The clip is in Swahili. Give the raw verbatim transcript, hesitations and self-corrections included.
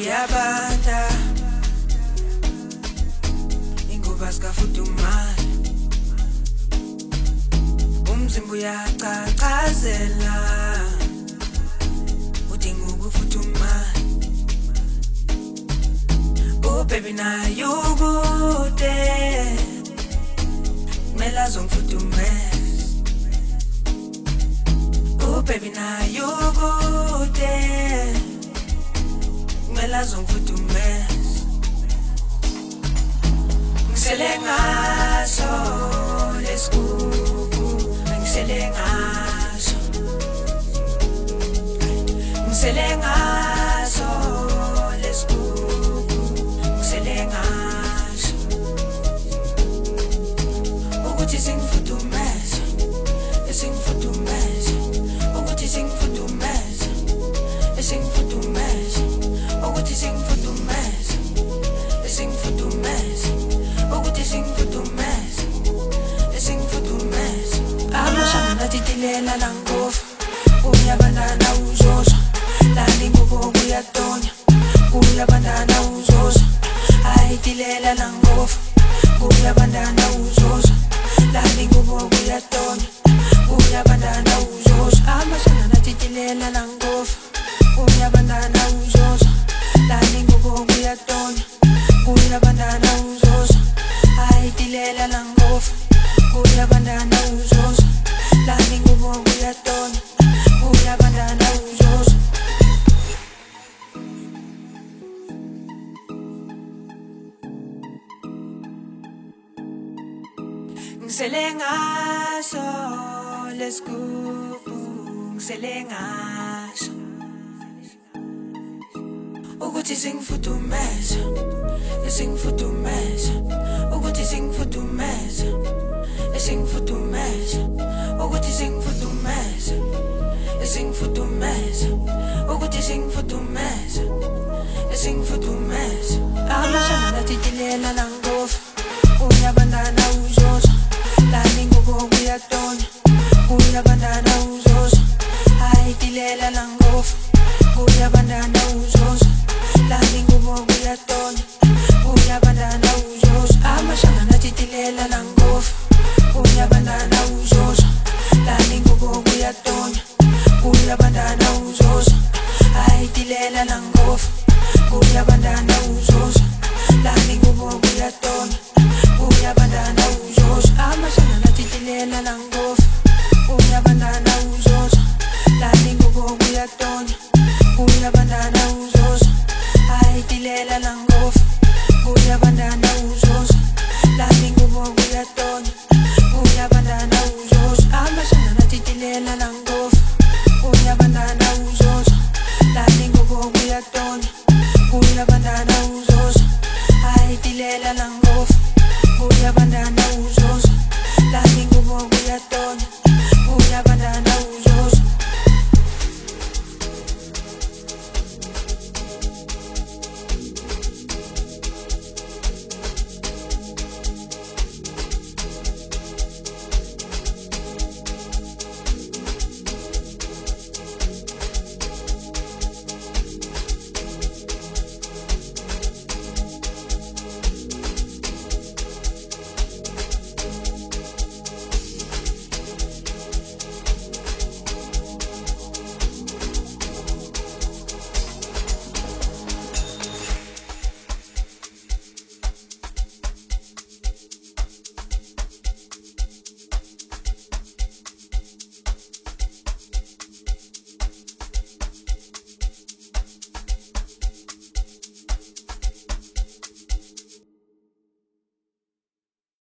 Uyabanda inguba sikafudumala umzimba uyacacazela udinga ukufudumala oh baby naye ukude kumele azongifudumeza oh baby naye ukude kumele azongifudumeza ngisele ngaso lesigugu ngisele ngaso ngisele ngaso lesigugu ngisele ngaso ukuthi singifudumeza singifudumeza ukuthi singifudumeza singifudumeza ukuthi singifudumeza singifudumeza ukuthi singifudumeza singifudumeza amashana natitilela langofa uyabandana uzosha lani ngobo uyatonya uyabandana uzosha ayitilela langofa uyabandana uzosha lani ngobo uyatonya uyabandana uzosha amashana natitilela langofa uyabandana uzosha lani ngobo uyatonya uyabandana uzosha ayitilela langofa uyabandana uzosha lani ngobo uyatonya uyabandana uzosha ngisele ngaso lesigugu ngisele ngaso ukuthi singifudumeza singifudumeza ukuthi singifudumeza singifudumeza ukuthi singifudumeza singifudumeza ukuthi singifudumeza singifudumeza amashana natitilela langofa uyabandana uzosha lani ngobo uyatonya uyabandana uzosha ayitilela langofa uyabandana uzosha lani ngobo uyatonya uyabandana uzosha amashana natitilela langofa uyabandana uzosha lani ngobo uyatonya uyabandana uzosha ayitilela langofa uyabandana uzosha lani ngobo uyatonya uyabandana uzosha amashana natitilela langofa